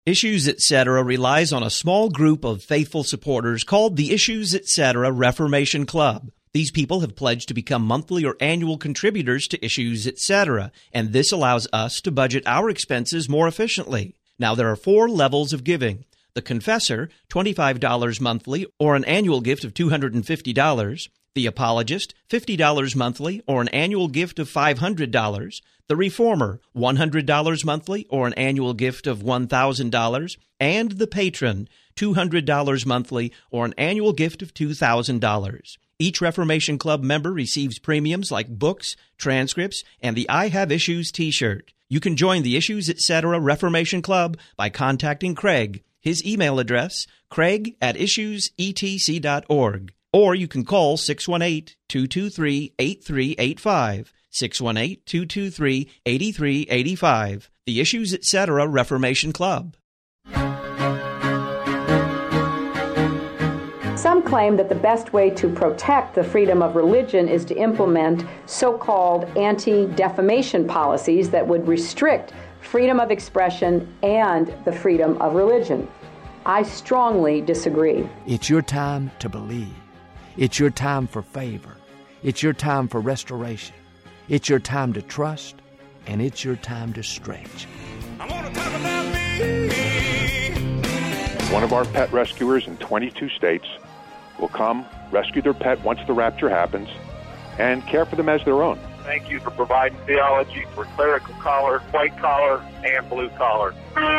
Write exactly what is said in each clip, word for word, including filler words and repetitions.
Issues Etc. relies on a small group of faithful supporters called the Issues Etc. Reformation Club. These people have pledged to become monthly or annual contributors to Issues Etc., and this allows us to budget our expenses more efficiently. Now, there are four levels of giving. The Confessor, twenty-five dollars monthly or an annual gift of two hundred fifty dollars. The Apologist, fifty dollars monthly or an annual gift of five hundred dollars. The Reformer, one hundred dollars monthly or an annual gift of one thousand dollars. And the Patron, two hundred dollars monthly or an annual gift of two thousand dollars. Each Reformation Club member receives premiums like books, transcripts, and the I Have Issues t-shirt. You can join the Issues Etc. Reformation Club by contacting Craig. His email address, craig at issues e t c dot org. Or you can call six one eight, two two three, eight three eight five, six one eight, two two three, eight three eight five. The Issues Etc. Reformation Club. Some claim that the best way to protect the freedom of religion is to implement so-called anti-defamation policies that would restrict freedom of expression and the freedom of religion. I strongly disagree. It's your time to believe. It's your time for favor. It's your time for restoration. It's your time to trust, and it's your time to stretch. I want to talk about me. One of our pet rescuers in twenty-two states will come, rescue their pet once the rapture happens, and care for them as their own. Thank you for providing theology for clerical collar, white collar, and blue collar.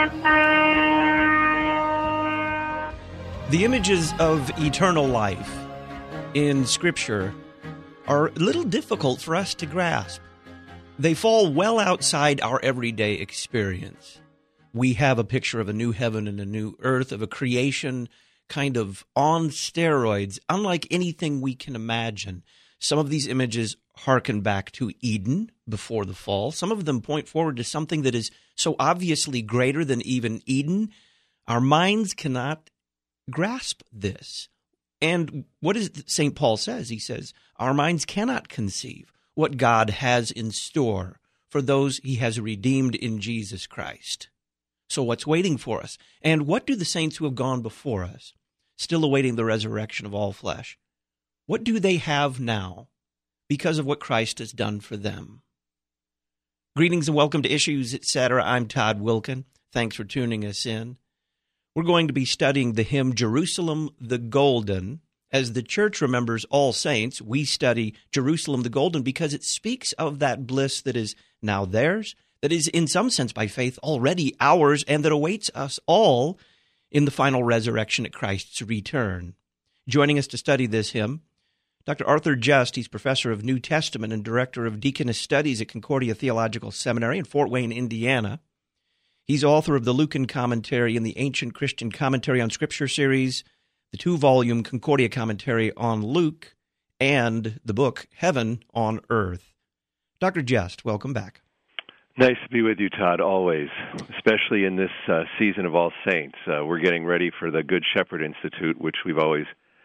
The images of eternal life in Scripture are a little difficult for us to grasp. They fall well outside our everyday experience. We have a picture of a new heaven and a new earth, of a creation kind of on steroids, unlike anything we can imagine. Some of these images harken back to Eden before the fall. Some of them point forward to something that is so obviously greater than even Eden. Our minds cannot grasp this. And what is Saint Paul says? He says, our minds cannot conceive what God has in store for those he has redeemed in Jesus Christ. So what's waiting for us? And what do the saints who have gone before us, still awaiting the resurrection of all flesh, what do they have now because of what Christ has done for them? Greetings and welcome to Issues Etc. I'm Todd Wilkin. Thanks for tuning us in. We're going to be studying the hymn Jerusalem the Golden. As the church remembers All Saints, we study Jerusalem the Golden because it speaks of that bliss that is now theirs, that is in some sense by faith already ours, and that awaits us all in the final resurrection at Christ's return. Joining us to study this hymn, Doctor Arthur Just. He's professor of New Testament and director of Deaconess Studies at Concordia Theological Seminary in Fort Wayne, Indiana. He's author of the Lucan Commentary and the Ancient Christian Commentary on Scripture series, the two-volume Concordia Commentary on Luke, and the book Heaven on Earth. Doctor Just, welcome back. Nice to be with you, Todd, always, especially in this uh, season of All Saints. Uh, we're getting ready for the Good Shepherd Institute, which we've always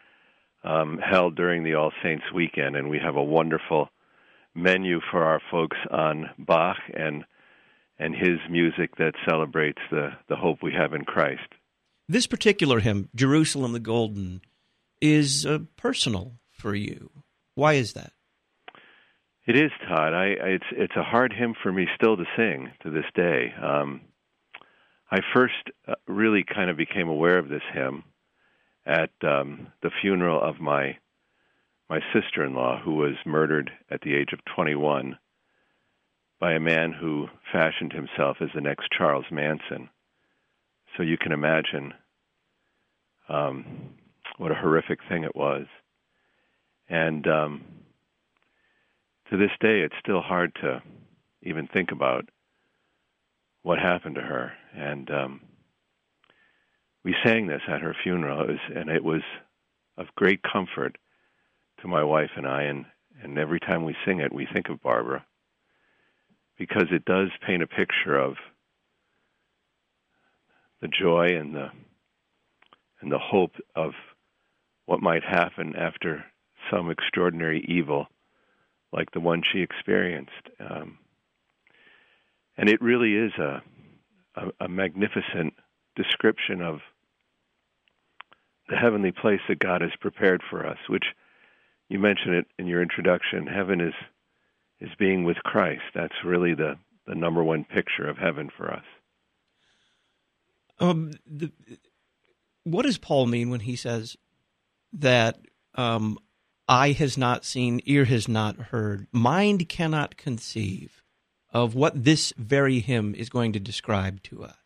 um, held during the All Saints weekend, and we have a wonderful menu for our folks on Bach and and his music that celebrates the, the hope we have in Christ. This particular hymn, Jerusalem the Golden, is uh, personal for you. Why is that? It is, Todd. I, I, it's it's a hard hymn for me still to sing to this day. Um, I first uh, really kind of became aware of this hymn at um, the funeral of my my sister-in-law, who was murdered at the age of twenty-one by a man who fashioned himself as the next Charles Manson. So you can imagine um, what a horrific thing it was. And um, to this day, it's still hard to even think about what happened to her. And um, we sang this at her funeral, it was, and it was of great comfort to my wife and I. And, and every time we sing it, we think of Barbara, because it does paint a picture of the joy and the and the hope of what might happen after some extraordinary evil like the one she experienced. Um, and it really is a, a, a magnificent description of the heavenly place that God has prepared for us, which you mentioned it in your introduction. Heaven is is being with Christ. That's really the, the number one picture of heaven for us. Um, the, what does Paul mean when he says that um, eye has not seen, ear has not heard, mind cannot conceive of what this very hymn is going to describe to us?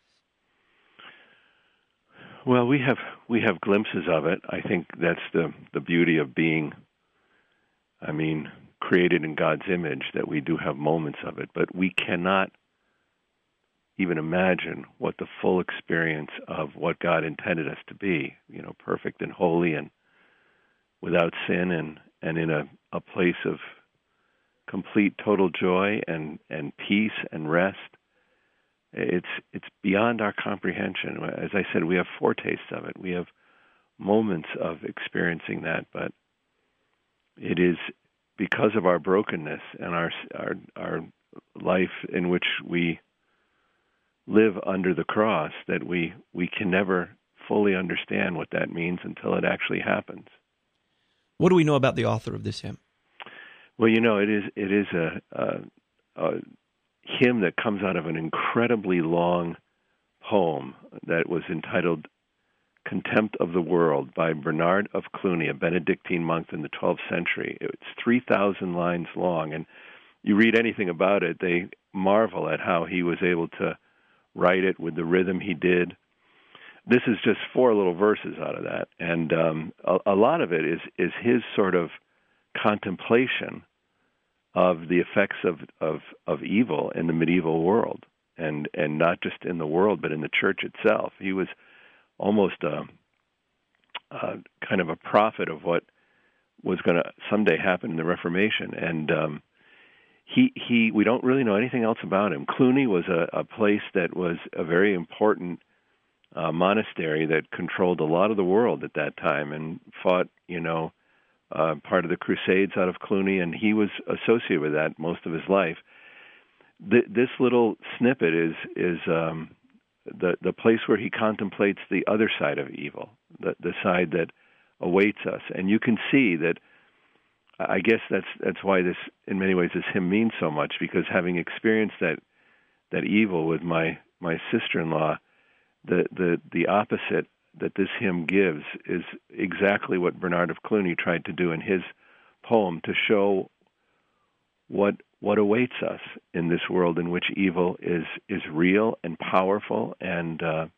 Well, we have we have glimpses of it. I think that's the, the beauty of being, I mean, created in God's image, that we do have moments of it, but we cannot even imagine what the full experience of what God intended us to be, you know, perfect and holy and without sin, and, and in a, a place of complete total joy and, and peace and rest. It's it's beyond our comprehension. As I said, we have foretastes of it. We have moments of experiencing that, but it is because of our brokenness and our our our life in which we live under the cross that we we can never fully understand what that means until it actually happens. What do we know about the author of this hymn? Well, you know, it is it is a, a, a hymn that comes out of an incredibly long poem that was entitled Contempt of the World by Bernard of Cluny, a Benedictine monk in the twelfth century. It's three thousand lines long, and you read anything about it, they marvel at how he was able to write it with the rhythm he did. This is just four little verses out of that, and um, a, a lot of it is, is his sort of contemplation of the effects of, of, of evil in the medieval world, and, and not just in the world, but in the church itself. He was almost a, a kind of a prophet of what was going to someday happen in the Reformation, and um, he he we don't really know anything else about him. Cluny was a, a place that was a very important uh, monastery that controlled a lot of the world at that time and fought, you know, uh, part of the Crusades out of Cluny, and he was associated with that most of his life. Th- this little snippet is is um, the the place where he contemplates the other side of evil, the the side that awaits us, and you can see that. I guess that's that's why this, in many ways, this hymn means so much, because having experienced that that evil with my, my sister-in-law, the, the the opposite that this hymn gives is exactly what Bernard of Cluny tried to do in his poem, to show what what awaits us in this world in which evil is is real and powerful and uh,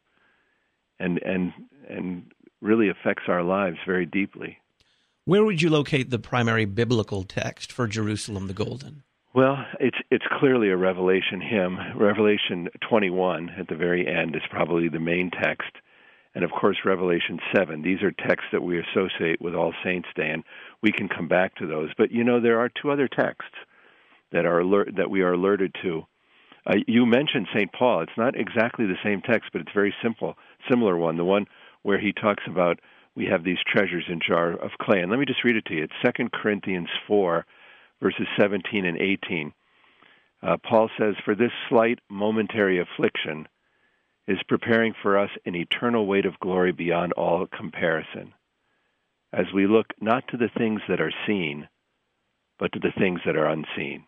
and and and really affects our lives very deeply. Where would you locate the primary biblical text for Jerusalem the Golden? Well, it's it's clearly a Revelation hymn. Revelation twenty-one at the very end is probably the main text. And, of course, Revelation seven. These are texts that we associate with All Saints' Day, and we can come back to those. But, you know, there are two other texts that are alert, that we are alerted to. Uh, you mentioned Saint Paul. It's not exactly the same text, but it's very simple, similar one, the one where he talks about we have these treasures in jar of clay. And let me just read it to you. It's Second Corinthians four, verses seventeen and eighteen. Uh, Paul says, "For this slight momentary affliction is preparing for us an eternal weight of glory beyond all comparison, as we look not to the things that are seen, but to the things that are unseen.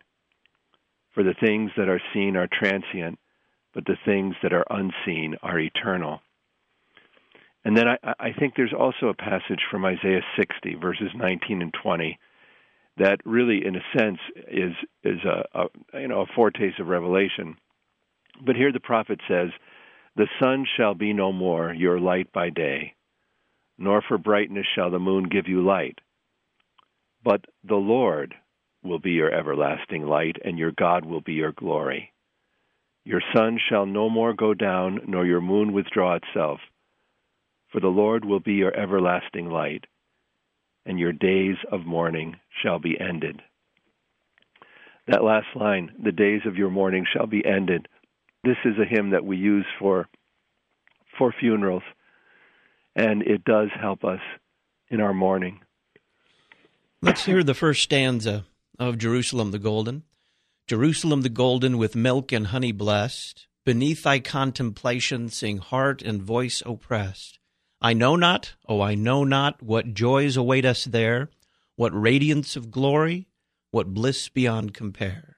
For the things that are seen are transient, but the things that are unseen are eternal." And then I, I think there's also a passage from Isaiah sixty, verses nineteen and twenty, that really, in a sense, is is a, a you know a foretaste of Revelation. But here the prophet says, "The sun shall be no more your light by day, nor for brightness shall the moon give you light. But the Lord will be your everlasting light, and your God will be your glory. Your sun shall no more go down, nor your moon withdraw itself. For the Lord will be your everlasting light, and your days of mourning shall be ended." That last line, "the days of your mourning shall be ended," this is a hymn that we use for for funerals, and it does help us in our mourning. Let's hear the first stanza of Jerusalem the Golden. "Jerusalem the Golden, with milk and honey blessed, Beneath thy contemplation sing heart and voice oppressed. I know not, oh, I know not what joys await us there, what radiance of glory, what bliss beyond compare.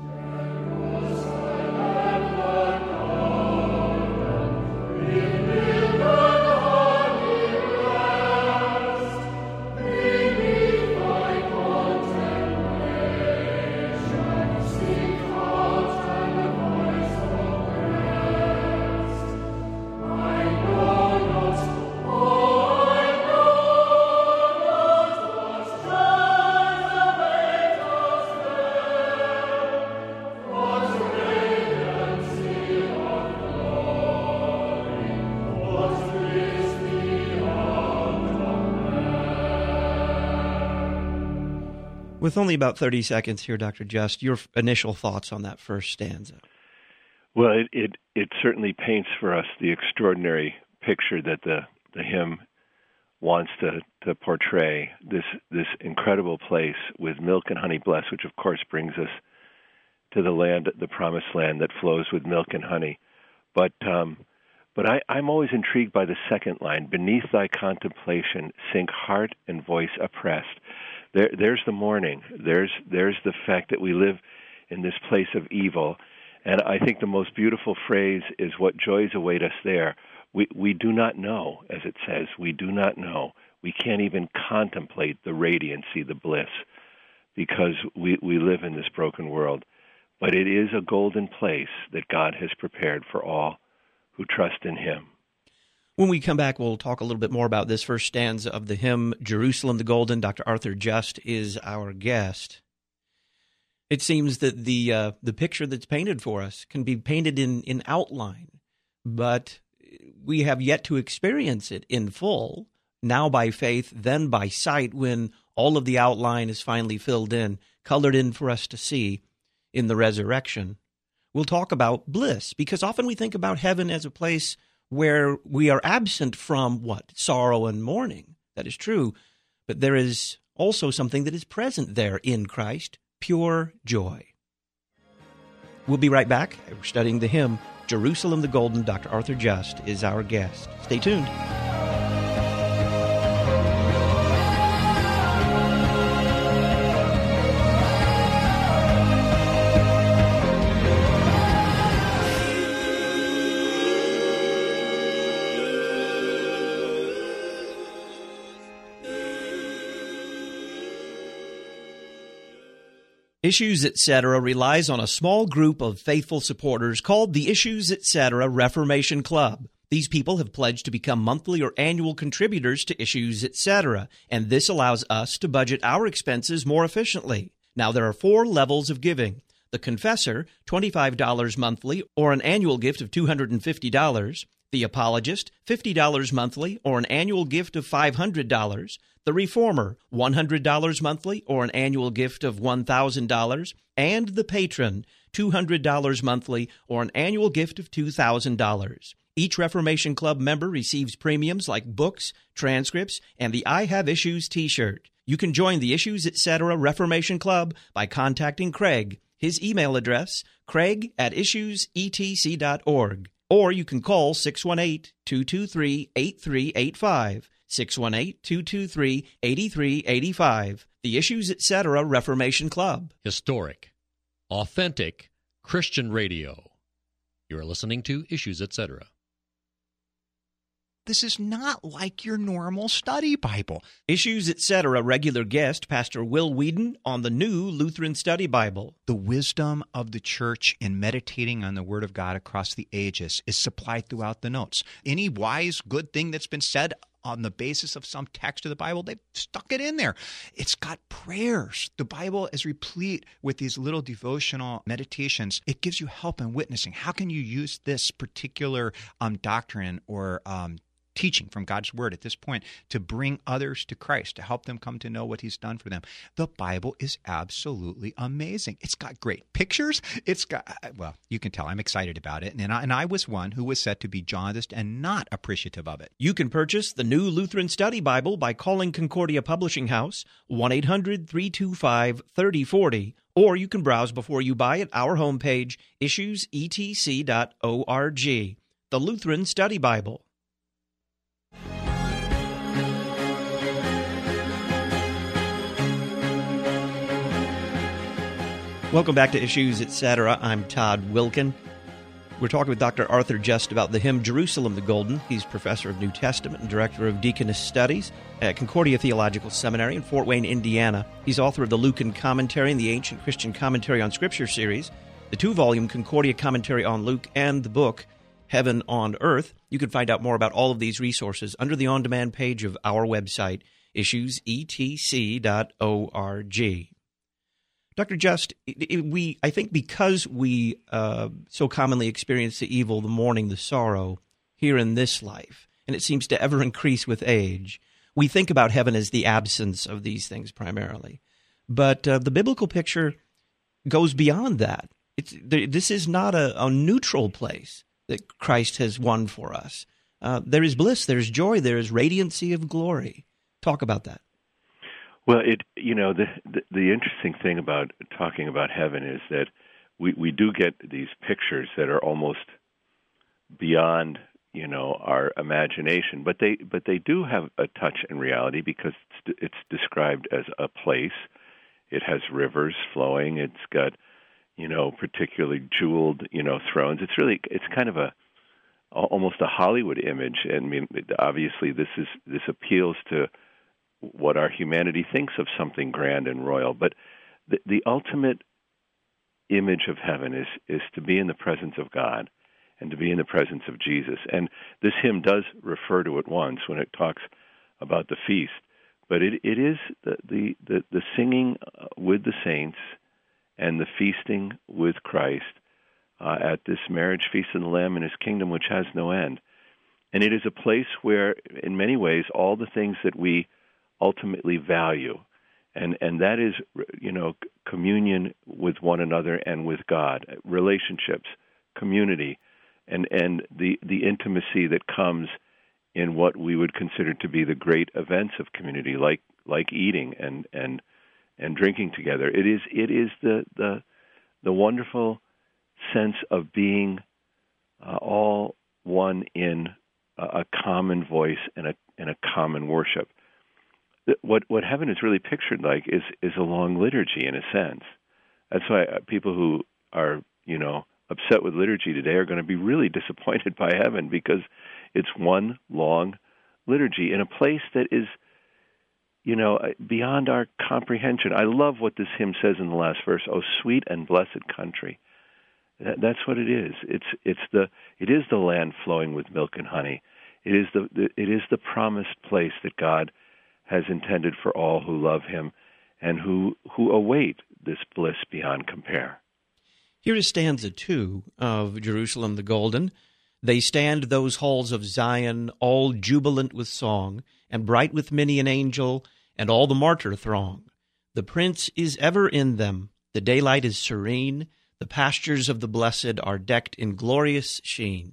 With only about thirty seconds here, Doctor Just, your initial thoughts on that first stanza. Well, it, it, it certainly paints for us the extraordinary picture that the, the hymn wants to, to portray, this this incredible place with milk and honey blessed, which of course brings us to the land, the promised land that flows with milk and honey. But um, but I, I'm always intrigued by the second line, beneath thy contemplation sink heart and voice oppressed. There, there's the mourning. There's there's the fact that we live in this place of evil. And I think the most beautiful phrase is what joys await us there. We we do not know, as it says. We do not know. We can't even contemplate the radiancy, the bliss, because we, we live in this broken world. But it is a golden place that God has prepared for all who trust in him. When we come back, we'll talk a little bit more about this first stanza of the hymn, Jerusalem the Golden. Doctor Arthur Just is our guest. It seems that the uh, the picture that's painted for us can be painted in, in outline, but we have yet to experience it in full, now by faith, then by sight, when all of the outline is finally filled in, colored in for us to see in the resurrection. We'll talk about bliss, because often we think about heaven as a place where we are absent from what? Sorrow and mourning. That is true. But there is also something that is present there in Christ, pure joy. We'll be right back. We're studying the hymn, Jerusalem the Golden. Doctor Arthur Just is our guest. Stay tuned. Issues Etc. relies on a small group of faithful supporters called the Issues Etc. Reformation Club. These people have pledged to become monthly or annual contributors to Issues Etc., and this allows us to budget our expenses more efficiently. Now, there are four levels of giving. The Confessor, twenty-five dollars monthly or an annual gift of two hundred fifty dollars. The Apologist, fifty dollars monthly or an annual gift of five hundred dollars. The Reformer, one hundred dollars monthly or an annual gift of one thousand dollars. And the Patron, two hundred dollars monthly or an annual gift of two thousand dollars. Each Reformation Club member receives premiums like books, transcripts, and the I Have Issues t-shirt. You can join the Issues Etc. Reformation Club by contacting Craig. His email address, craig at issues e t c dot org. Or you can call six one eight, two two three, eight three eight five, six one eight, two two three, eight three eight five. The Issues Etc. Reformation Club. Historic, authentic Christian radio. You're listening to Issues Etc. This is not like your normal study Bible. Issues Etc. regular guest, Pastor Will Whedon, on the New Lutheran Study Bible. The wisdom of the church in meditating on the Word of God across the ages is supplied throughout the notes. Any wise, good thing that's been said on the basis of some text of the Bible, they've stuck it in there. It's got prayers. The Bible is replete with these little devotional meditations. It gives you help in witnessing. How can you use this particular um, doctrine or um teaching from God's Word at this point to bring others to Christ, to help them come to know what He's done for them. The Bible is absolutely amazing. It's got great pictures. It's got, well, you can tell I'm excited about it. And I, and I was one who was said to be jaundiced and not appreciative of it. You can purchase the New Lutheran Study Bible by calling Concordia Publishing House, one eight hundred three two five three oh four oh, or you can browse before you buy at our homepage, issues e t c dot org. The Lutheran Study Bible. Welcome back to Issues, et cetera. I'm Todd Wilkin. We're talking with Doctor Arthur Just about the hymn Jerusalem the Golden. He's professor of New Testament and director of Deaconess Studies at Concordia Theological Seminary in Fort Wayne, Indiana. He's author of the Lucan Commentary and the Ancient Christian Commentary on Scripture series, the two-volume Concordia Commentary on Luke, and the book Heaven on Earth. You can find out more about all of these resources under the on-demand page of our website, issues e t c dot org. Doctor Just, we I think because we uh, so commonly experience the evil, the mourning, the sorrow here in this life, and it seems to ever increase with age, we think about heaven as the absence of these things primarily. But uh, the biblical picture goes beyond that. It's, this is not a, a neutral place that Christ has won for us. Uh, there is bliss, there is joy, there is radiancy of glory. Talk about that. Well, it you know the, the the interesting thing about talking about heaven is that we, we do get these pictures that are almost beyond you know our imagination, but they but they do have a touch in reality because it's, it's described as a place. It has rivers flowing. It's got you know particularly jeweled you know thrones. It's really it's kind of a almost a Hollywood image. And I mean, obviously, this is this appeals to what our humanity thinks of something grand and royal. But the, the ultimate image of heaven is, is to be in the presence of God and to be in the presence of Jesus. And this hymn does refer to it once when it talks about the feast. But it, it is the, the, the, the singing with the saints and the feasting with Christ uh, at this marriage feast of the Lamb in His kingdom, which has no end. And it is a place where, in many ways, all the things that we ultimately value, and and that is, you know, communion with one another and with God, relationships, community, and and the the intimacy that comes in what we would consider to be the great events of community, like like eating and and and drinking together. It is it is the the the wonderful sense of being uh, all one in a, a common voice and a and a common worship. What what heaven is really pictured like is, is a long liturgy in a sense. That's why people who are, you know, upset with liturgy today are going to be really disappointed by heaven, because it's one long liturgy in a place that is, you know, beyond our comprehension. I love what this hymn says in the last verse, "Oh, sweet and blessed country." That, that's what it is. It's it's the it is the land flowing with milk and honey. It is the, the it is the promised place that God has intended for all who love Him and who who await this bliss beyond compare. Here is stanza two of Jerusalem the Golden. They stand those halls of Zion, all jubilant with song, and bright with many an angel, and all the martyr throng. The Prince is ever in them, the daylight is serene, the pastures of the blessed are decked in glorious sheen.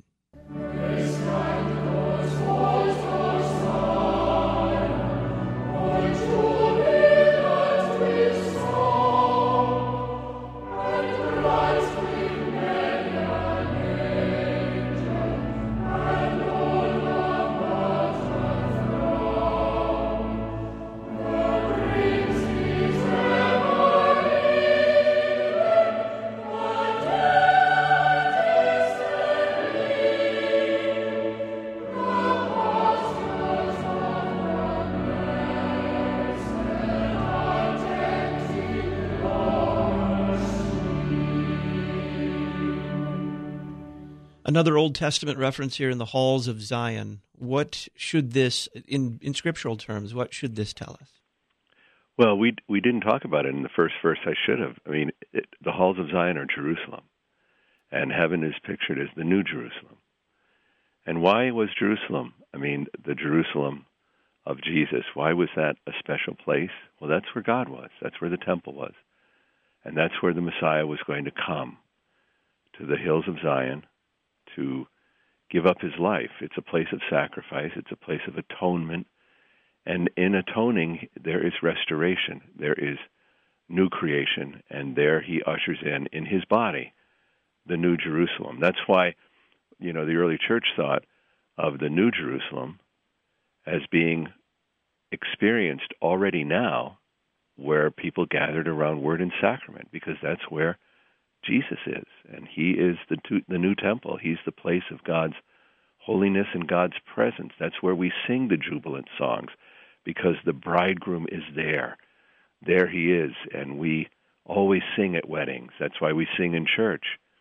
Another Old Testament reference here in the halls of Zion. What should this, in, in scriptural terms, what should this tell us? Well, we we didn't talk about it in the first verse. I should have. I mean, it, the halls of Zion are Jerusalem, and heaven is pictured as the New Jerusalem. And why was Jerusalem? I mean, the Jerusalem of Jesus. Why was that a special place? Well, that's where God was. That's where the temple was. And that's where the Messiah was going to come, to the hills of Zion, to give up his life. It's a place of sacrifice. It's a place of atonement. And in atoning, there is restoration. There is new creation. And there he ushers in, in his body, the New Jerusalem. That's why, you know, the early church thought of the New Jerusalem as being experienced already now, where people gathered around Word and Sacrament, because that's where Jesus is. And he is the, the new temple. He's the place of God's holiness and God's presence. That's where we sing the jubilant songs, because the bridegroom is there. There he is, and we always sing at weddings. That's why we sing in church.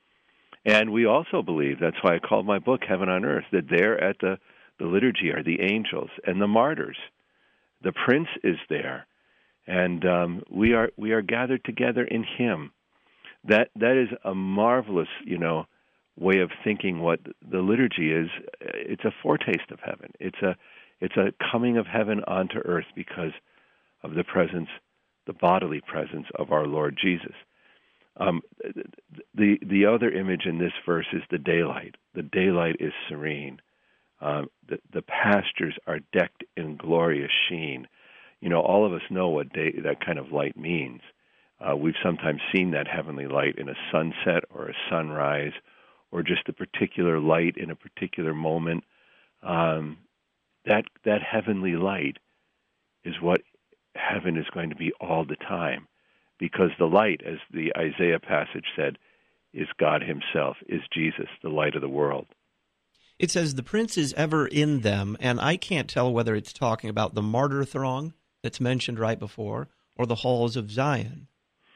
And we also believe, that's why I called my book Heaven on Earth, that there at the, the liturgy are the angels and the martyrs. The Prince is there, and um, we are we are gathered together in him. That that is a marvelous, you know, way of thinking what the liturgy is. It's a foretaste of heaven. It's a it's a coming of heaven onto earth because of the presence, the bodily presence of our Lord Jesus. Um, the the other image in this verse is the daylight. The daylight is serene. Um, the, the pastures are decked in glorious sheen. You know, all of us know what day, that kind of light means. Uh, we've sometimes seen that heavenly light in a sunset or a sunrise, or just a particular light in a particular moment. Um, that that heavenly light is what heaven is going to be all the time, because the light, as the Isaiah passage said, is God himself, is Jesus, the light of the world. It says the Prince is ever in them, and I can't tell whether it's talking about the martyr throng that's mentioned right before or the halls of Zion.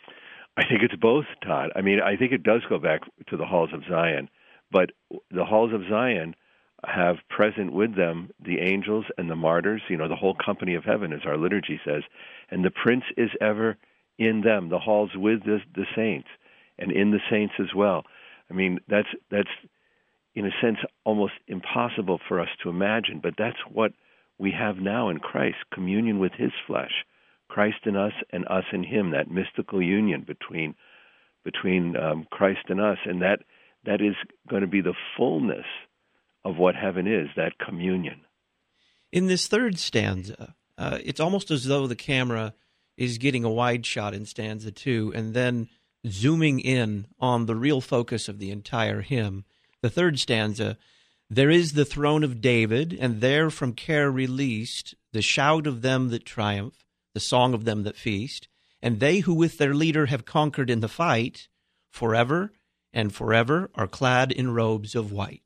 I think it's both, Todd. I mean, I think it does go back to the halls of Zion, but the halls of Zion have present with them the angels and the martyrs, you know, the whole company of heaven, as our liturgy says, and the Prince is ever in them, the halls with the, the saints, and in the saints as well. I mean, that's that's... in a sense, almost impossible for us to imagine, but that's what we have now in Christ, communion with his flesh, Christ in us and us in him, that mystical union between between um, Christ and us, and that that is going to be the fullness of what heaven is, that communion. In this third stanza, uh, it's almost as though the camera is getting a wide shot in stanza two and then zooming in on the real focus of the entire hymn. The third stanza, there is the throne of David, and there from care released, the shout of them that triumph, the song of them that feast, and they who with their leader have conquered in the fight, forever and forever are clad in robes of white.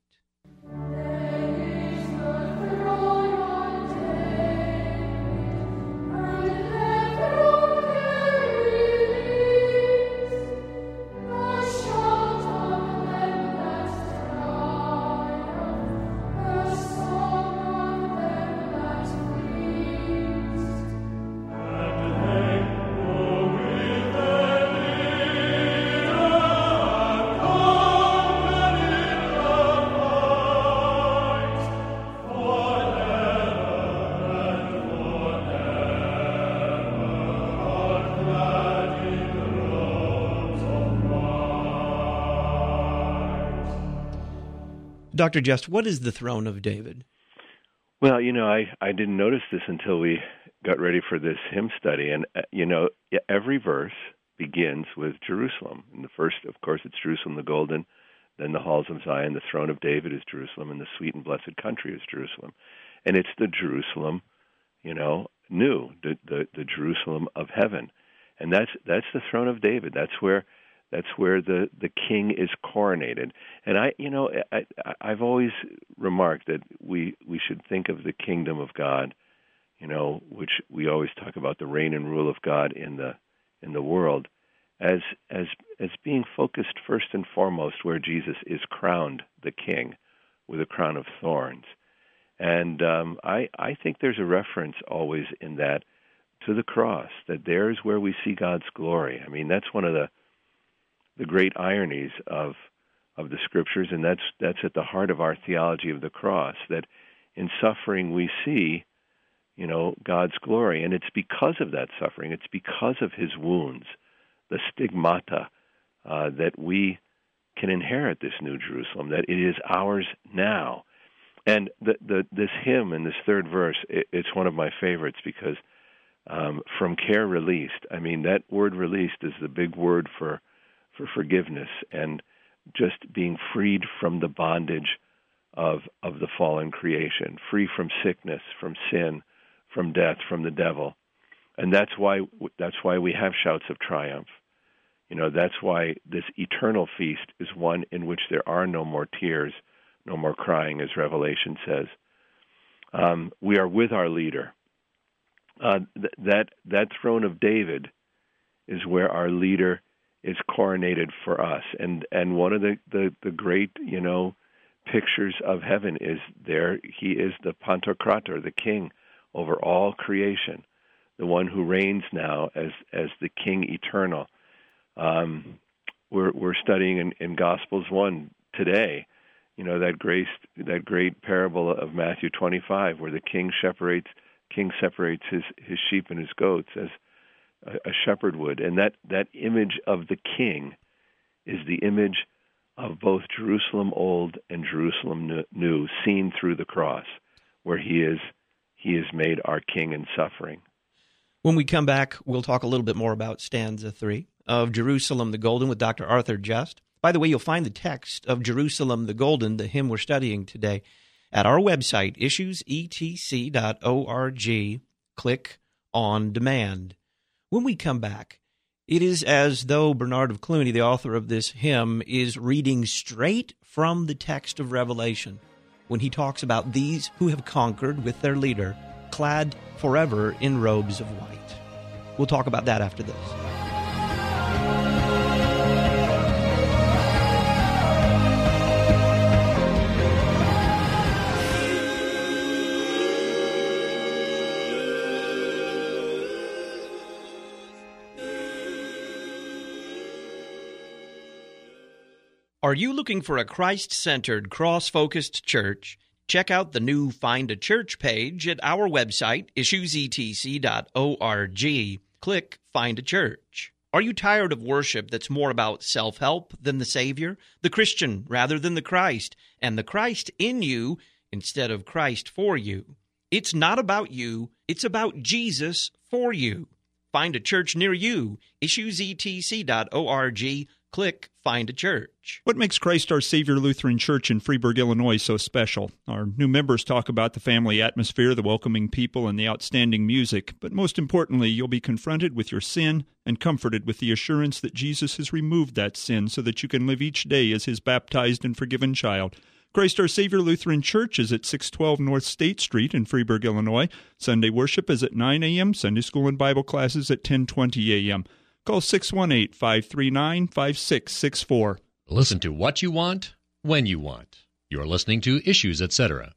Doctor Just, what is the throne of David? Well, you know, I, I didn't notice this until we got ready for this hymn study. And, uh, you know, every verse begins with Jerusalem. And the first, of course, it's Jerusalem the Golden, then the halls of Zion, the throne of David is Jerusalem, and the sweet and blessed country is Jerusalem. And it's the Jerusalem, you know, new, the, the, the Jerusalem of heaven. And that's that's the throne of David. That's where That's where the, the king is coronated. And I, you know, I, I've always remarked that we, we should think of the kingdom of God, you know, which we always talk about the reign and rule of God in the in the world, as as as being focused first and foremost where Jesus is crowned the king with a crown of thorns. And um, I I think there's a reference always in that to the cross, that there's where we see God's glory. I mean, that's one of the the great ironies of of the Scriptures, and that's that's at the heart of our theology of the cross, that in suffering we see, you know, God's glory. And it's because of that suffering, it's because of his wounds, the stigmata, uh, that we can inherit this New Jerusalem, that it is ours now. And the, the, this hymn in this third verse, it, it's one of my favorites because um, from care released, I mean, that word released is the big word for, for forgiveness and just being freed from the bondage of of the fallen creation, free from sickness, from sin, from death, from the devil. And that's why that's why we have shouts of triumph. You know, that's why this eternal feast is one in which there are no more tears, no more crying, as Revelation says. Um, we are with our leader. Uh, th- that that throne of David is where our leader is coronated for us. And and one of the, the, the great, you know, pictures of heaven is there. He is the Pantocrator, the king over all creation, the one who reigns now as as the King eternal. Um, we're we're studying in, in Gospels one today, you know, that grace that great parable of Matthew twenty-five, where the king separates king separates his, his sheep and his goats as a, a shepherd would, and that, that image of the king is the image of both Jerusalem old and Jerusalem new, seen through the cross, where he is he is made our king in suffering. When we come back, we'll talk a little bit more about stanza three of Jerusalem the Golden with Doctor Arthur Just. By the way, you'll find the text of Jerusalem the Golden, the hymn we're studying today, at our website, issues e t c dot org. Click on Demand. When we come back, it is as though Bernard of Cluny, the author of this hymn, is reading straight from the text of Revelation when he talks about these who have conquered with their leader, clad forever in robes of white. We'll talk about that after this. Are you looking for a Christ-centered, cross-focused church? Check out the new Find a Church page at our website, issues e t c dot org. Click Find a Church. Are you tired of worship that's more about self-help than the Savior, the Christian rather than the Christ, and the Christ in you instead of Christ for you? It's not about you, it's about Jesus for you. Find a church near you, issues e t c dot org. Click Find a Church. What makes Christ Our Savior Lutheran Church in Freeburg, Illinois so special? Our new members talk about the family atmosphere, the welcoming people, and the outstanding music. But most importantly, you'll be confronted with your sin and comforted with the assurance that Jesus has removed that sin so that you can live each day as his baptized and forgiven child. Christ Our Savior Lutheran Church is at six twelve North State Street in Freeburg, Illinois. Sunday worship is at nine a.m., Sunday school and Bible classes at ten twenty a.m. Call six one eight, five three nine, five six six four. Listen to what you want, when you want. You're listening to Issues, et cetera.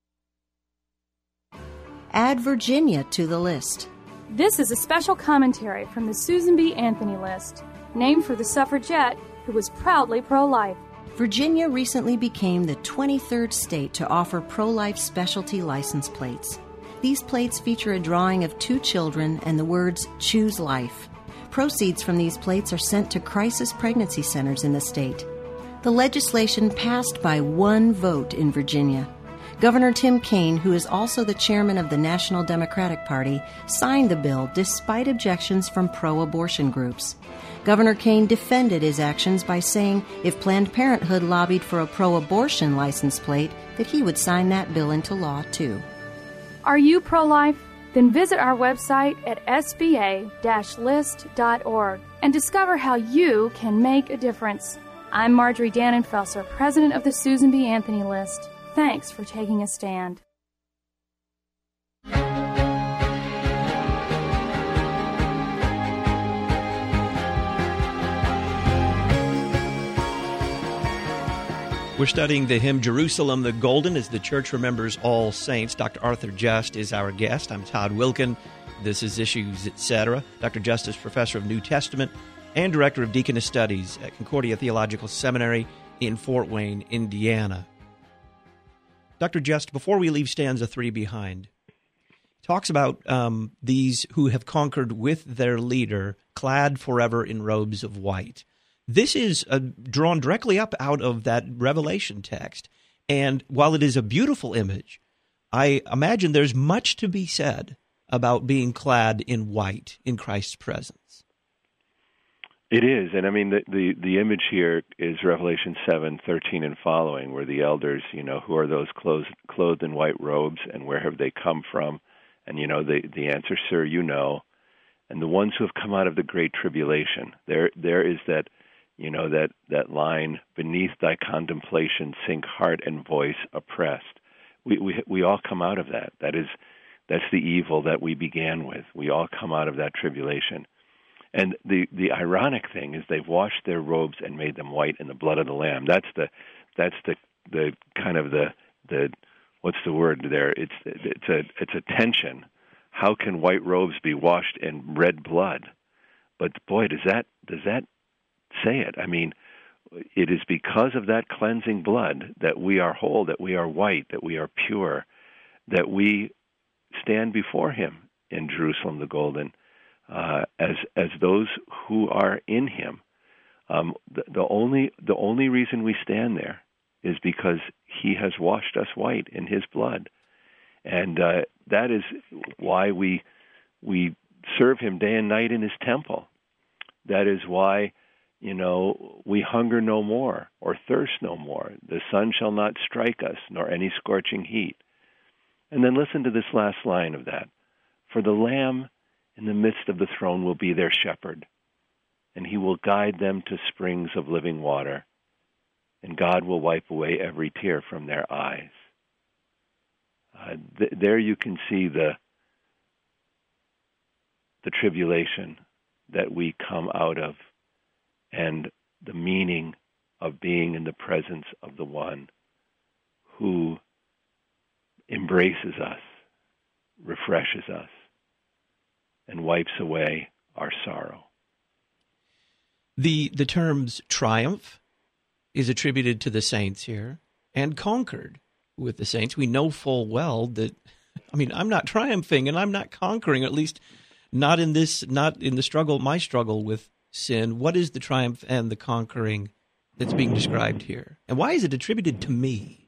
Add Virginia to the list. This is a special commentary from the Susan B. Anthony list, named for the suffragette who was proudly pro-life. Virginia recently became the twenty-third state to offer pro-life specialty license plates. These plates feature a drawing of two children and the words, "Choose Life." Proceeds from these plates are sent to crisis pregnancy centers in the state. The legislation passed by one vote in Virginia. Governor Tim Kaine, who is also the chairman of the National Democratic Party, signed the bill despite objections from pro-abortion groups. Governor Kaine defended his actions by saying if Planned Parenthood lobbied for a pro-abortion license plate, that he would sign that bill into law too. Are you pro-life? Then visit our website at s b a dash list dot org and discover how you can make a difference. I'm Marjorie Dannenfelser, president of the Susan B. Anthony List. Thanks for taking a stand. We're studying the hymn Jerusalem the Golden as the church remembers all saints. Doctor Arthur Just is our guest. I'm Todd Wilkin. This is Issues, et cetera. Doctor Just is professor of New Testament and director of Deaconess Studies at Concordia Theological Seminary in Fort Wayne, Indiana. Doctor Just, before we leave stanza three behind, talks about um, these who have conquered with their leader, clad forever in robes of white. This is uh, drawn directly up out of that Revelation text. And while it is a beautiful image, I imagine there's much to be said about being clad in white in Christ's presence. It is, and I mean, the, the, the image here is Revelation seven, thirteen and following, where the elders, you know, who are those clothed, clothed in white robes, and where have they come from? And, you know, the, the answer, sir, you know. And the ones who have come out of the great tribulation, there there is that, you know, that, that line, beneath thy contemplation sink heart and voice oppressed. We, we we all come out of that. That is, that's the evil that we began with. We all come out of that tribulation. And the, the ironic thing is they've washed their robes and made them white in the blood of the Lamb. That's the that's the the kind of the the what's the word there? It's it's a it's a tension. How can white robes be washed in red blood? But boy, does that does that say it? I mean, it is because of that cleansing blood that we are whole, that we are white, that we are pure, that we stand before Him in Jerusalem the Golden. Uh, as as those who are in Him, um, the, the only the only reason we stand there is because He has washed us white in His blood, and uh, that is why we we serve Him day and night in His temple. That is why, you know, we hunger no more or thirst no more. The sun shall not strike us, nor any scorching heat. And then listen to this last line of that: for the Lamb in the midst of the throne will be their shepherd, and He will guide them to springs of living water, and God will wipe away every tear from their eyes. Uh, th- there you can see the the tribulation that we come out of, and the meaning of being in the presence of the one who embraces us, refreshes us, and wipes away our sorrow. The the terms triumph is attributed to the saints here, and conquered with the saints. We know full well that, I mean, I'm not triumphing and I'm not conquering, at least not in this, not in the struggle, my struggle with sin. What is the triumph and the conquering that's being described here? And why is it attributed to me?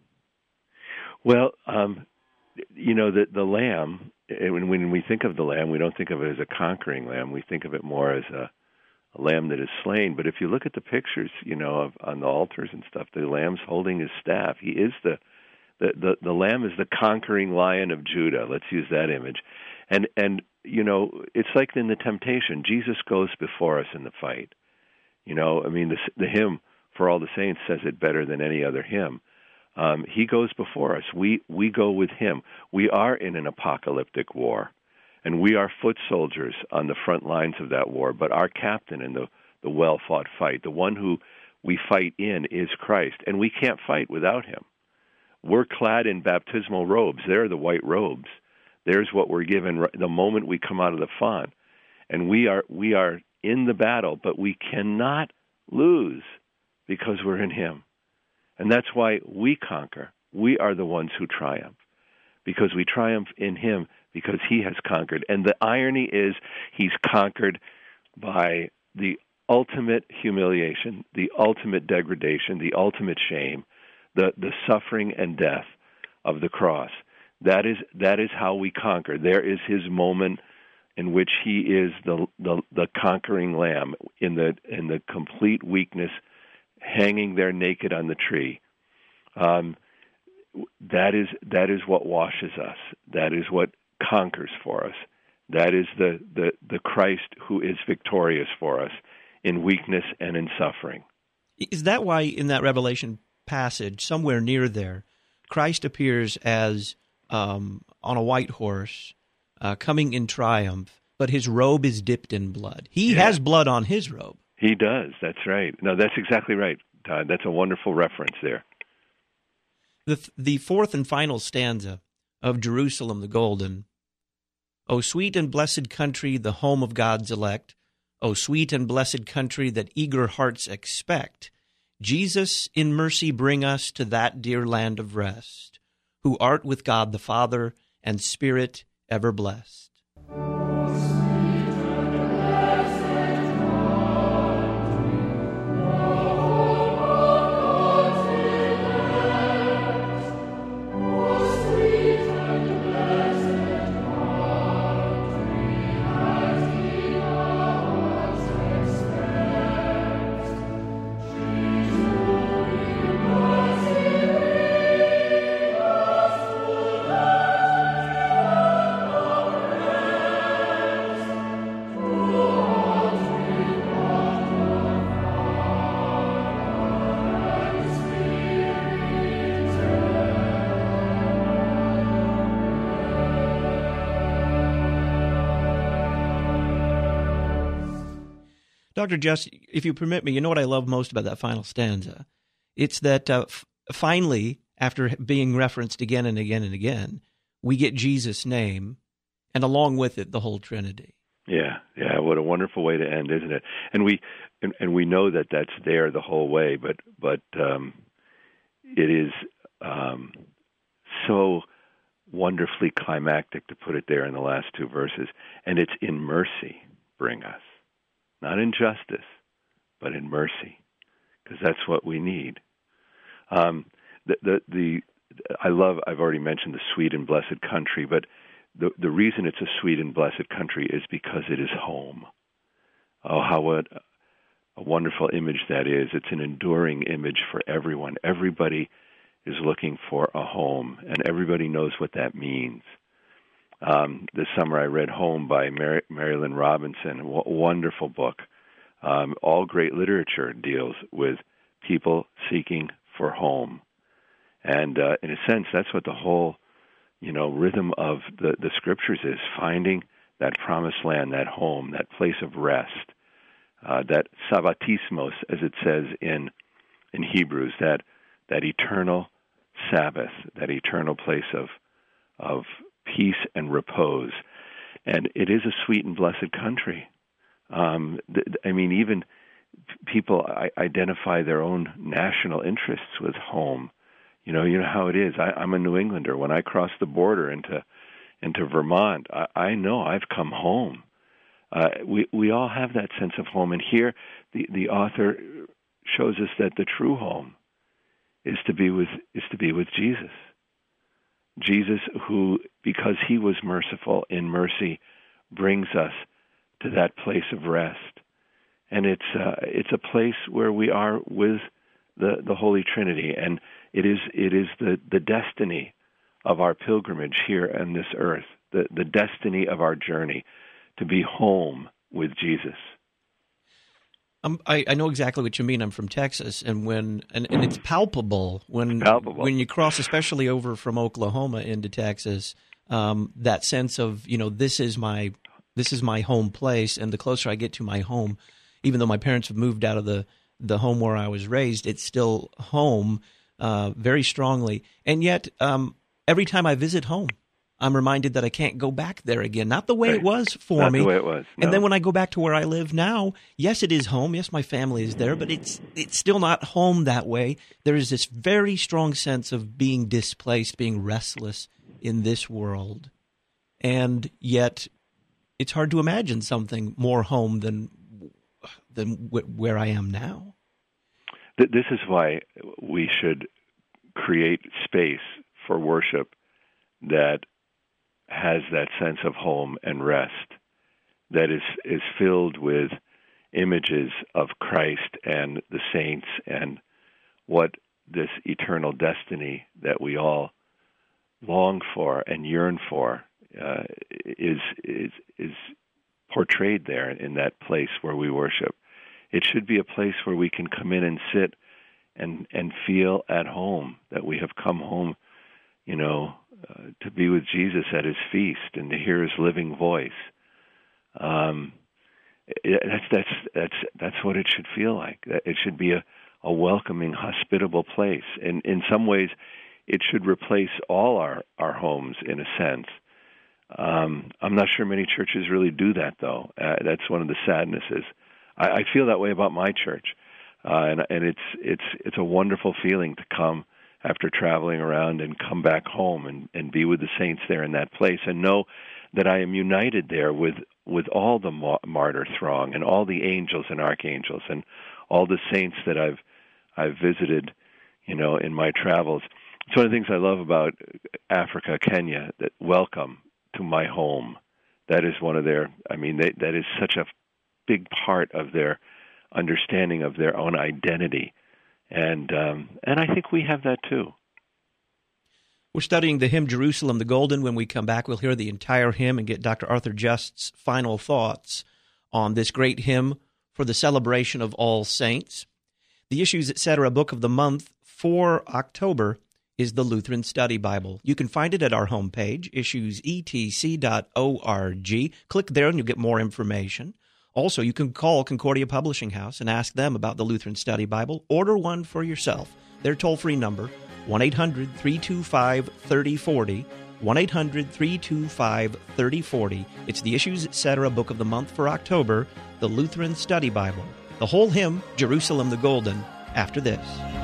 Well, um, you know, the, the lamb, when, when we think of the lamb, we don't think of it as a conquering lamb. We think of it more as a, a lamb that is slain. But if you look at the pictures, you know, of, on the altars and stuff, the lamb's holding his staff. He is the, the, the, the lamb is the conquering lion of Judah. Let's use that image. And, and, you know, it's like in the temptation. Jesus goes before us in the fight. You know, I mean, the, the hymn, For All the Saints, says it better than any other hymn. Um, he goes before us. We we go with him. We are in an apocalyptic war, and we are foot soldiers on the front lines of that war. But our captain in the, the well-fought fight, the one who we fight in, is Christ, and we can't fight without him. We're clad in baptismal robes. They're the white robes. There's what we're given the moment we come out of the font. And we are we are in the battle, but we cannot lose because we're in him. And that's why we conquer. We are the ones who triumph, because we triumph in him, because he has conquered. And the irony is he's conquered by the ultimate humiliation, the ultimate degradation, the ultimate shame, the, the suffering and death of the cross. That is that is how we conquer. There is his moment in which he is the the, the conquering lamb in the in the complete weakness, hanging there naked on the tree. Um, that is that is what washes us. That is what conquers for us. That is the, the, the Christ who is victorious for us in weakness and in suffering. Is that why in that Revelation passage, somewhere near there, Christ appears as um, on a white horse, uh, coming in triumph, but his robe is dipped in blood? He yeah. has blood on his robe. He does. That's right. No, that's exactly right, Todd. That's a wonderful reference there. The the fourth and final stanza of Jerusalem the Golden. O sweet and blessed country, the home of God's elect. O sweet and blessed country that eager hearts expect. Jesus, in mercy bring us to that dear land of rest. who art with God the Father and Spirit ever blessed. Doctor Jess, if you permit me, you know what I love most about that final stanza? It's that uh, f- finally, after being referenced again and again and again, we get Jesus' name, and along with it, the whole Trinity. Yeah, yeah, what a wonderful way to end, isn't it? And we and, and we know that that's there the whole way, but but um, it is um, so wonderfully climactic to put it there in the last two verses, and it's in mercy bring us. Not in justice, but in mercy, because that's what we need. Um, the, the the I love. I've already mentioned the sweet and blessed country, but the the reason it's a sweet and blessed country is because it is home. Oh, how what a wonderful image that is! It's an enduring image for everyone. Everybody is looking for a home, and everybody knows what that means. Um, this summer I read Home by Mary, Marilyn Robinson, a w- wonderful book. Um, all great literature deals with people seeking for home. And uh, in a sense, that's what the whole, you know, rhythm of the, the Scriptures is, finding that promised land, that home, that place of rest, uh, that sabbatismos, as it says in in Hebrews, that that eternal Sabbath, that eternal place of of peace and repose. And it is a sweet and blessed country. Um, th- I mean, even people I- identify their own national interests with home. You know, you know how it is. I, I'm a New Englander. When I cross the border into into Vermont, I, I know I've come home. Uh, we we all have that sense of home, and here the, the author shows us that the true home is to be with is to be with Jesus. Jesus, who, because he was merciful, in mercy, brings us to that place of rest, and it's uh, it's a place where we are with the, the Holy Trinity, and it is it is the, the destiny of our pilgrimage here on this earth, the the destiny of our journey, to be home with Jesus. Um, I, I know exactly what you mean. I'm from Texas, and when and, and it's palpable when it's palpable. when you cross, especially over from Oklahoma into Texas. Um, that sense of, you know, this is my this is my home place, and the closer I get to my home, even though my parents have moved out of the the home where I was raised, it's still home uh, very strongly. And yet, um, every time I visit home, I'm reminded that I can't go back there again. Not the way right. it was for Not me. Not the way it was. No. And then when I go back to where I live now, yes, it is home. Yes, my family is there, but it's it's still not home that way. There is this very strong sense of being displaced, being restless in this world. And yet it's hard to imagine something more home than than w- where I am now. This is why we should create space for worship that has that sense of home and rest, that is is filled with images of Christ and the saints and what this eternal destiny that we all long for and yearn for uh, is is is portrayed there in that place where we worship. It should be a place where we can come in and sit and and feel at home, that we have come home, you know, uh, to be with Jesus at his feast and to hear his living voice. Um, it, that's that's that's that's what it should feel like. It should be a, a welcoming, hospitable place. And in some ways, it should replace all our, our homes in a sense. Um, I'm not sure many churches really do that, though. Uh, that's one of the sadnesses. I, I feel that way about my church, uh, and, and it's it's it's a wonderful feeling to come after traveling around and come back home and, and be with the saints there in that place and know that I am united there with, with all the ma- martyr throng and all the angels and archangels and all the saints that I've I've visited, you know, in my travels. It's one of the things I love about Africa, Kenya, that welcome to my home. That is one of their, I mean, they, that is such a big part of their understanding of their own identity. And um, and I think we have that too. We're studying the hymn Jerusalem the Golden. When we come back, we'll hear the entire hymn and get Doctor Arthur Just's final thoughts on this great hymn for the celebration of all saints. The Issues, et cetera book of the month for October is the Lutheran Study Bible. You can find it at our homepage, issues e t c dot org. Click there and you'll get more information. Also, you can call Concordia Publishing House and ask them about the Lutheran Study Bible. Order one for yourself. Their toll-free number, one eight hundred three two five three oh four oh, one eight hundred three two five three oh four oh. It's the Issues, et cetera book of the month for October, the Lutheran Study Bible. The whole hymn, Jerusalem the Golden, after this.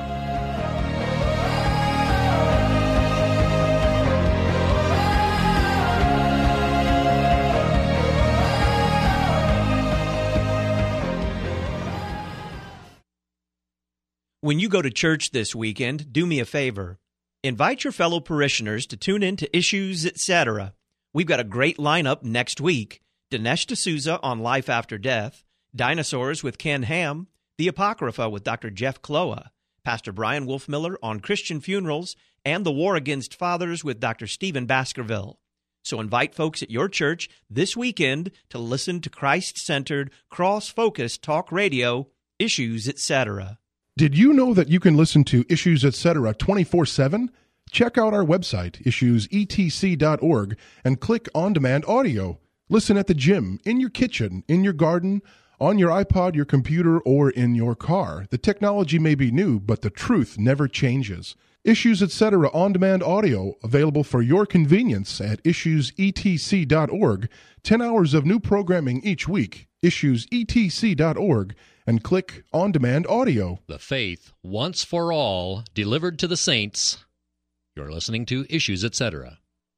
When you go to church this weekend, do me a favor. Invite your fellow parishioners to tune in to Issues, et cetera. We've got a great lineup next week. Dinesh D'Souza on Life After Death, Dinosaurs with Ken Ham, The Apocrypha with Doctor Jeff Kloa, Pastor Brian Wolfmiller on Christian funerals, and The War Against Fathers with Doctor Stephen Baskerville. So invite folks at your church this weekend to listen to Christ-centered, cross-focused talk radio, Issues, et cetera. Did you know that you can listen to Issues, et cetera twenty-four seven? Check out our website, issues e t c dot org, and click On Demand Audio. Listen at the gym, in your kitchen, in your garden, on your iPod, your computer, or in your car. The technology may be new, but the truth never changes. Issues, et cetera on-demand audio, available for your convenience at issues e t c dot org. Ten hours of new programming each week. issues e t c dot org, and click On-Demand Audio. The faith, once for all, delivered to the saints. You're listening to Issues, et cetera.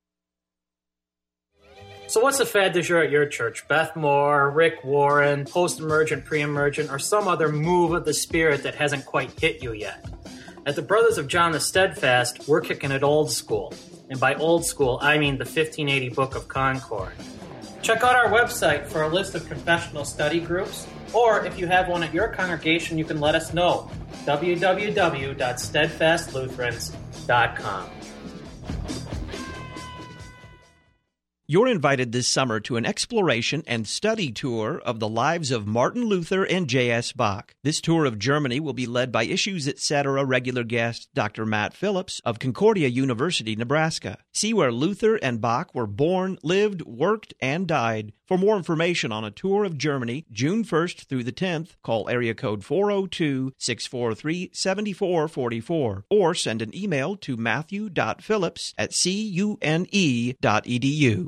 So what's the fad du jour at your church? Beth Moore, Rick Warren, post-emergent, pre-emergent, or some other move of the Spirit that hasn't quite hit you yet? At the Brothers of John the Steadfast, we're kicking it old school. And by old school, I mean the fifteen eighty Book of Concord. Check out our website for a list of confessional study groups, or if you have one at your congregation, you can let us know. w w w dot steadfast lutherans dot com. You're invited this summer to an exploration and study tour of the lives of Martin Luther and J S. Bach. This tour of Germany will be led by Issues, et cetera regular guest Doctor Matt Phillips of Concordia University, Nebraska. See where Luther and Bach were born, lived, worked, and died. For more information on a tour of Germany, June first through the tenth, call area code four oh two, six four three, seven four four four or send an email to matthew dot phillips at c u n e dot e d u.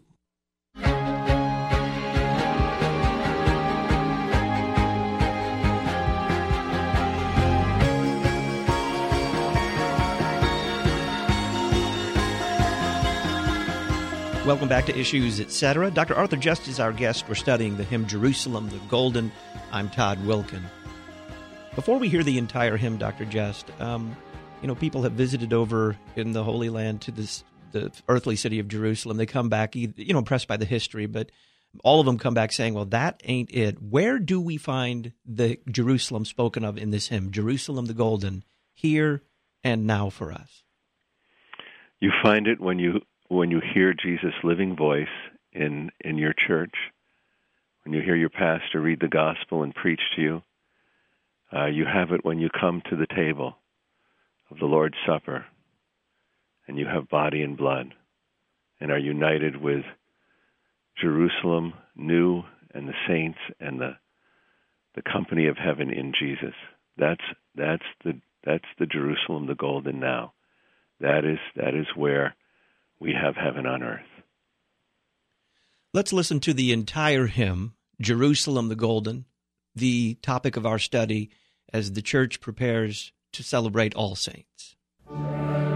Welcome back to Issues, et cetera. Doctor Arthur Just is our guest. We're studying the hymn Jerusalem the Golden. I'm Todd Wilkin. Before we hear the entire hymn, Doctor Just, um, you know, people have visited over in the Holy Land to this the earthly city of Jerusalem. They come back, you know, impressed by the history, but all of them come back saying, well, that ain't it. Where do we find the Jerusalem spoken of in this hymn, Jerusalem the Golden, here and now for us? You find it when you when you hear Jesus' living voice in in your church, when you hear your pastor read the gospel and preach to you. Uh, you have it when you come to the table of the Lord's Supper and you have body and blood and are united with Jerusalem new and the saints and the the company of heaven in Jesus. That's that's the that's the Jerusalem the Golden now. That is that is where we have heaven on earth. Let's listen to the entire hymn, Jerusalem the Golden, the topic of our study as the church prepares to celebrate All Saints.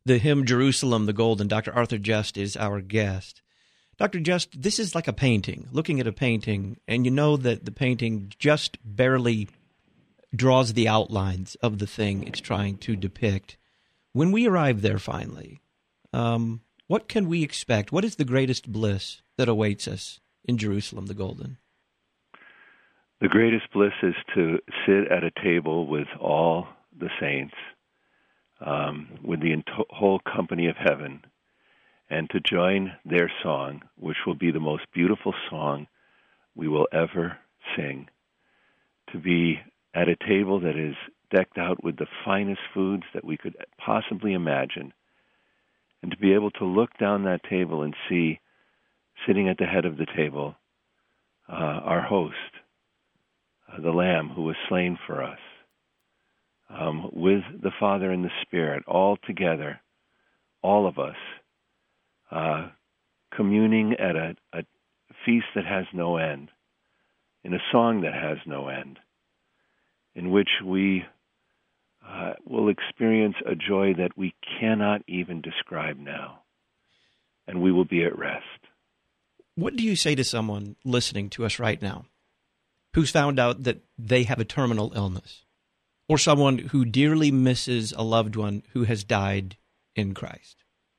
the hymn Jerusalem the Golden. Doctor Arthur Just is our guest. Doctor Just, this is like a painting, looking at a painting, and you know that the painting just barely draws the outlines of the thing it's trying to depict. When we arrive there finally, um, what can we expect? What is the greatest bliss that awaits us in Jerusalem the Golden? The greatest bliss is to sit at a table with all the saints, um, with the ento- whole company of heaven, and to join their song, which will be the most beautiful song we will ever sing. To be at a table that is decked out with the finest foods that we could possibly imagine, and to be able to look down that table and see, sitting at the head of the table, uh, our host, uh, the Lamb who was slain for us, um, with the Father and the Spirit, all together, all of us, uh, communing at a, a feast that has no end, in a song that has no end, in which we uh, will experience a joy that we cannot even describe now, and we will be at rest. What do you say to someone listening to us right now who's found out that they have a terminal illness, or someone who dearly misses a loved one who has died in Christ?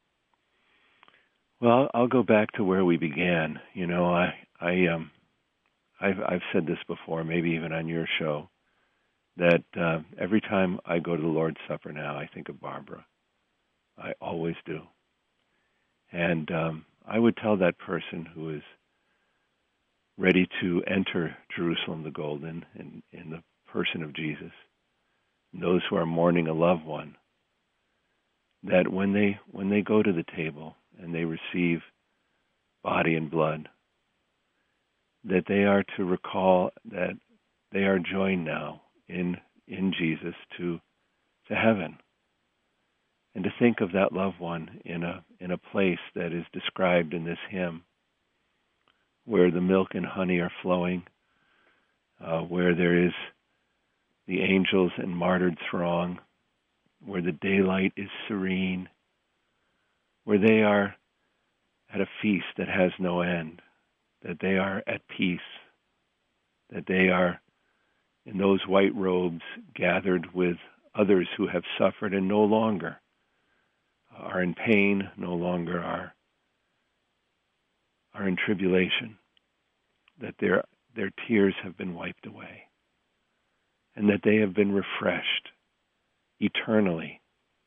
Well, I'll go back to where we began. You know, I, I, um, I've, I've said this before, maybe even on your show, that uh, every time I go to the Lord's Supper now, I think of Barbara. I always do. And um, I would tell that person who is ready to enter Jerusalem the Golden in, in the person of Jesus, and those who are mourning a loved one, that when they when they go to the table and they receive body and blood, that they are to recall that they are joined now in in Jesus to to heaven, and to think of that loved one in a in a place that is described in this hymn, where the milk and honey are flowing, uh, where there is the angels and martyred throng, where the daylight is serene, where they are at a feast that has no end, that they are at peace, that they are in those white robes gathered with others who have suffered and no longer are in pain, no longer are, are in tribulation, that their, their tears have been wiped away, and that they have been refreshed eternally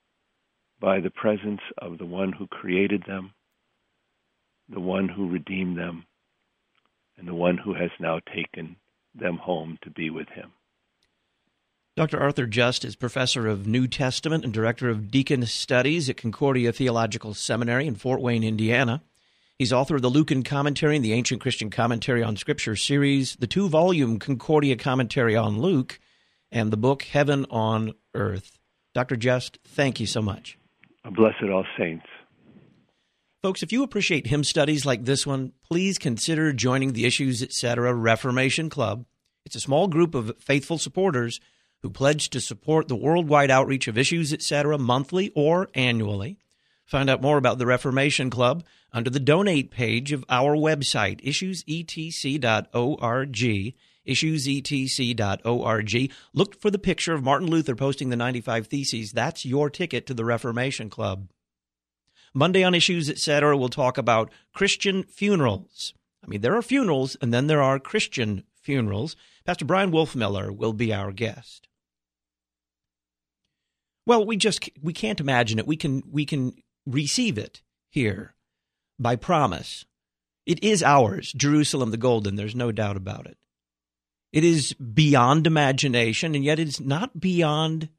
by the presence of the one who created them, the one who redeemed them, and the one who has now taken them home to be with him. Doctor Arthur Just is professor of New Testament and director of Deacon Studies at Concordia Theological Seminary in Fort Wayne, Indiana. He's author of the Lucan Commentary and the Ancient Christian Commentary on Scripture series, the two-volume Concordia Commentary on Luke, and the book Heaven on Earth. Doctor Just, thank you so much. Blessed all saints. Folks, if you appreciate hymn studies like this one, please consider joining the Issues Etc. Reformation Club. It's a small group of faithful supporters who pledge to support the worldwide outreach of Issues Etc. monthly or annually. Find out more about the Reformation Club under the donate page of our website, issues e t c dot org, issues e t c dot org. Look for the picture of Martin Luther posting the ninety-five Theses. That's your ticket to the Reformation Club. Monday on Issues Etc., we'll talk about Christian funerals. I mean, there are funerals, and then there are Christian funerals. Pastor Brian Wolfmiller will be our guest. Well, we just we can't imagine it. We can we can receive it here by promise. It is ours, Jerusalem the Golden. There's no doubt about it. It is beyond imagination, and yet it's not beyond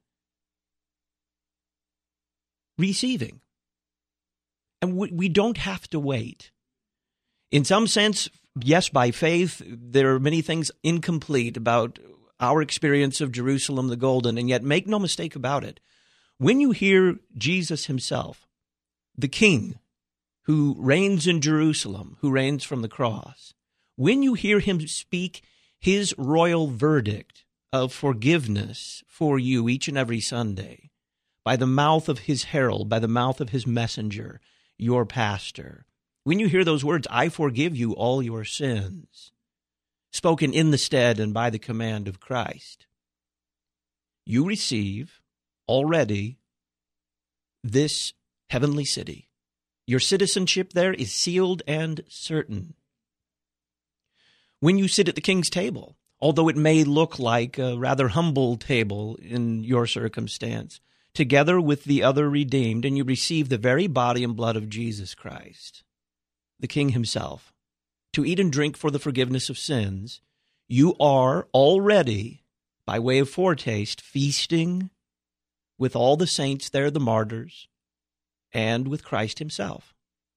receiving. And we, we don't have to wait. In some sense, yes, by faith, there are many things incomplete about our experience of Jerusalem the Golden, and yet make no mistake about it. When you hear Jesus himself, the King who reigns in Jerusalem, who reigns from the cross, when you hear him speak his royal verdict of forgiveness for you each and every Sunday, by the mouth of his herald, by the mouth of his messenger, your pastor. When you hear those words, I forgive you all your sins, spoken in the stead and by the command of Christ, you receive already this heavenly city. Your citizenship there is sealed and certain. When you sit at the king's table, although it may look like a rather humble table in your circumstance, together with the other redeemed, and you receive the very body and blood of Jesus Christ, the King himself, to eat and drink for the forgiveness of sins, you are already, by way of foretaste, feasting with all the saints there, the martyrs, and with Christ himself.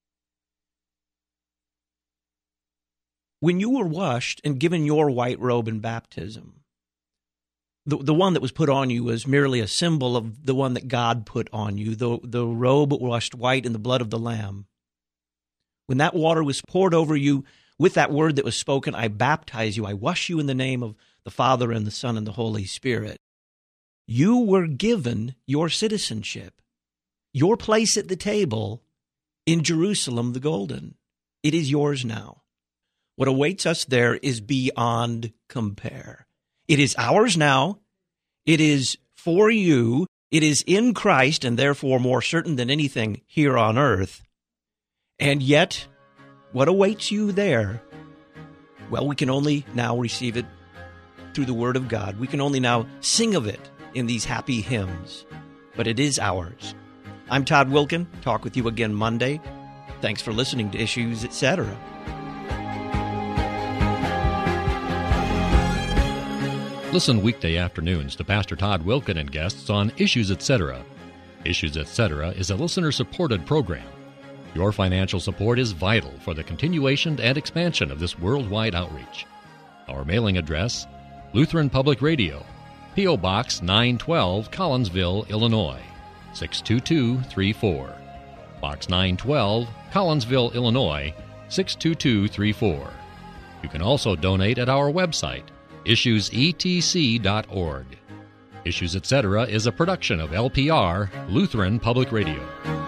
When you were washed and given your white robe in baptism, the, the one that was put on you was merely a symbol of the one that God put on you, the, the robe washed white in the blood of the Lamb. When that water was poured over you with that word that was spoken, I baptize you, I wash you in the name of the Father and the Son and the Holy Spirit, you were given your citizenship, your place at the table in Jerusalem the Golden. It is yours now. What awaits us there is beyond compare. It is ours now. It is for you. It is in Christ, and therefore more certain than anything here on earth. And yet, what awaits you there? Well, we can only now receive it through the Word of God. We can only now sing of it in these happy hymns. But it is ours. I'm Todd Wilken. Talk with you again Monday. Thanks for listening to Issues, et cetera. Listen weekday afternoons to Pastor Todd Wilken and guests on Issues, et cetera. Issues, et cetera is a listener-supported program. Your financial support is vital for the continuation and expansion of this worldwide outreach. Our mailing address, Lutheran Public Radio, P O. Box nine twelve, Collinsville, Illinois, six two two three four. Box nine twelve, Collinsville, Illinois, six two two three four. You can also donate at our website, issues e t c dot org. Issues, et cetera is a production of L P R, Lutheran Public Radio.